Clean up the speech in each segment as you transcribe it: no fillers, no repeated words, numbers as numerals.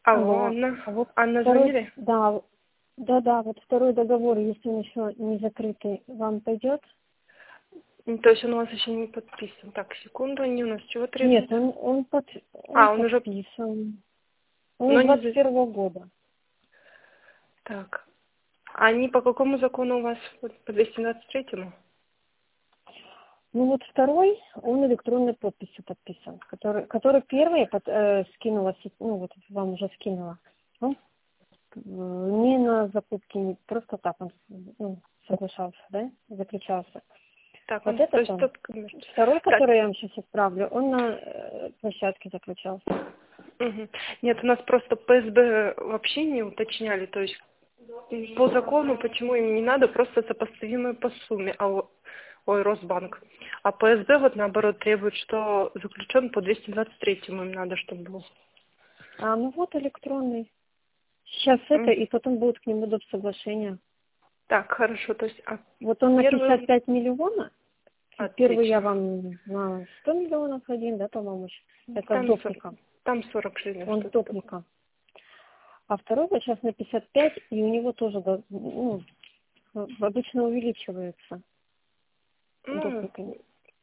Алло, Алло. Анна. А вот Анна, второй, звонили? да, вот второй договор, если он еще не закрытый, вам пойдет? То есть он у вас еще не подписан. Так, секунду, они у нас чего Нет, требуют? он Он уже, подписан. но Он не... 21-го года. Так. Они по какому закону у вас? Вот по 223-му? Ну вот второй, он электронной подписью подписан, который первый скинула, ну вот вам уже скинула. Он не на закупки, не просто так он соглашался, да, заключался. Так, Вот он, то этот есть он. тот... Второй, Так, который я вам сейчас отправлю, он на площадке заключался. мгм. Нет, у нас просто ПСБ вообще не уточняли, то есть по закону, почему им не надо, просто сопоставимые по сумме, ой, Росбанк. А ПСБ вот наоборот требует, что заключен по 223-му им надо, чтобы был. Ну вот электронный. Сейчас это, и потом будет к нему доп. Соглашение. Так, хорошо, то есть, Вот он на первый... 55 миллионов. Первый я Отлично. вам на 100 миллионов один, да, по-моему, это с Там, допником. там 40 гривен, Он с что-то такое. допником. А второй вот сейчас на 55, и у него тоже обычно увеличивается Ну, допниками.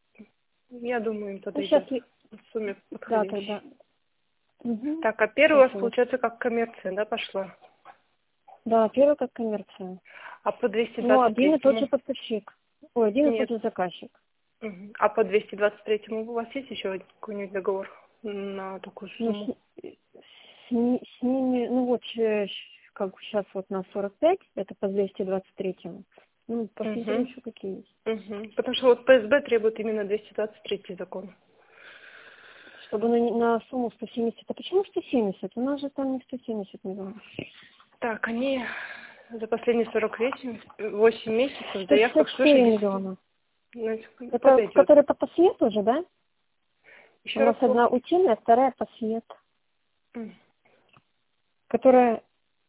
я думаю, им Ну, сейчас, подойдет в сумме да, подходящей. тогда. Угу. Так, а первый у Сейчас вас, вот. получается, как коммерция, да, пошла? Да, первый как коммерция. А по Ну, один и тот же 223-му? поставщик. Ой, один и тот Нет. же заказчик. Мгм. А по 223-му у вас есть еще какой-нибудь договор на такую Ну, сумму? с ними, ну вот, как сейчас вот на 45, это по 223-му. Ну, посмотрим Угу. еще какие есть. Угу. Потому что вот ПСБ требует именно 223 закон. Чтобы на сумму 170. А почему 170? У нас же там не 170 миллионов. Так, они за последние 8 месяцев в заявках свыше 164 10. миллиона. Значит, Это подойдет. который по свету уже, да? У Еще нас раз одна плохо. утиная, вторая по свету. М. Которая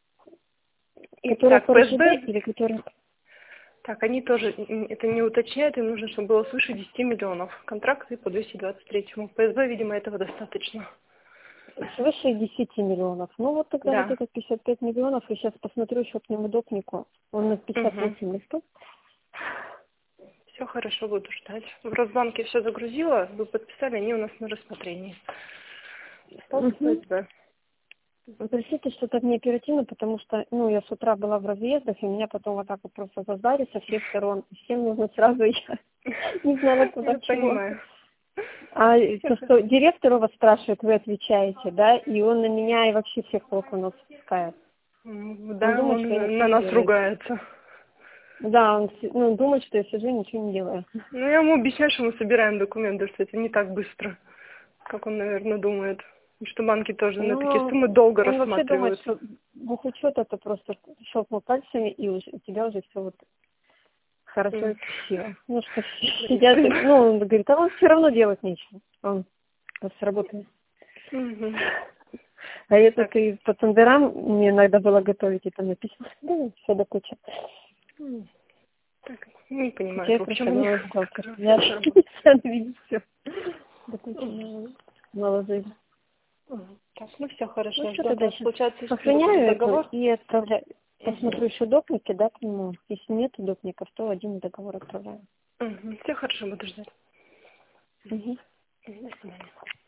Так, по РЖД ПСБ, или которая... так, они тоже это не уточняют, им нужно, чтобы было свыше 10 миллионов. Контракты по 223-му. ПСБ, видимо, этого достаточно. Свыше 10 миллионов. Ну вот тогда вот Да. это 55 миллионов. И сейчас посмотрю еще к нему допнику. Он на Угу. 58 листов. Все хорошо, буду ждать. В Росбанке все загрузила, вы подписали, они у нас на рассмотрении. Остался Угу. ПСБ. Простите, что так не оперативно, потому что, я с утра была в разъездах, и меня потом вот так вот просто создали со всех сторон. Всем нужно сразу, я не знала, куда Я чего. понимаю. А то, что директор у вас спрашивает, вы отвечаете, да, и он на меня и вообще всех около нас спускает. Он Да, думает, что я он на ничего не нас делаю. ругается. Да, он думает, что я сижу и ничего не делаю. Ну, я ему объясняю, что мы собираем документы, что это не так быстро, как он, наверное, думает. И что банки тоже на такие Но суммы долго он вообще думает, рассматривают. что бухучет это просто щелкнул пальцами, и у тебя уже все вот хорошо и М. красиво. Ну, что Я сидят, понимаю. он говорит, а он все равно делать нечего. Он с работы. Мгм. А этот Так. и по тендерам мне иногда было готовить, и там написано, да, все до кучи. М. Так, не Хотя понимают, я в общем, у них профессионал бухгалтер. все Я работает. сам видеть все. До кучи наложили. Так, ну все Ну хорошо, что, ждем. У тогда вас сейчас получается сохраняю эту договор? и отправляю. Угу. Посмотрю еще допники, да, к нему. Если нет допников, то один договор отправляю. Угу. Все хорошо, буду ждать. Угу. До свидания.